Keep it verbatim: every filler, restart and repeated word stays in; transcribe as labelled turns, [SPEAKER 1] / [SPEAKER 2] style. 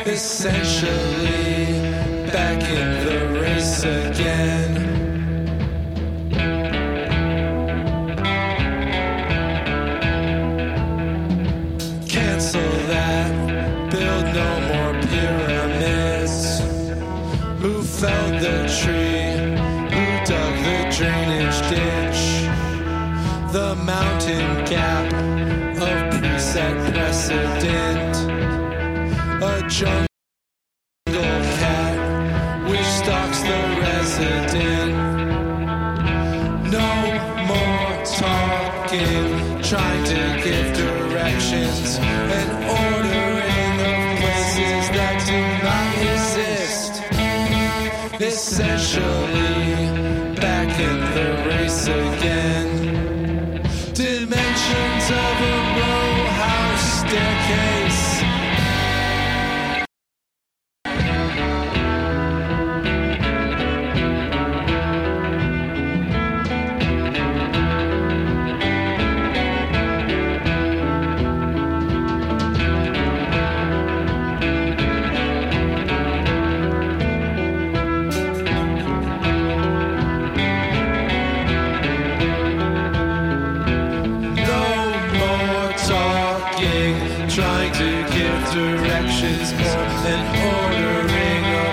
[SPEAKER 1] essentially back in the race again. Cancel that, build no more pyramids. Who felled the tree? Who dug the drainage ditch? The mountain gap of preset precedent. A jungle cat which stalks the resident. No more talking, trying to give directions and ordering of places that do not exist. Essentially back in the race again. Dimensions of a row house staircase. Trying to give directions more than order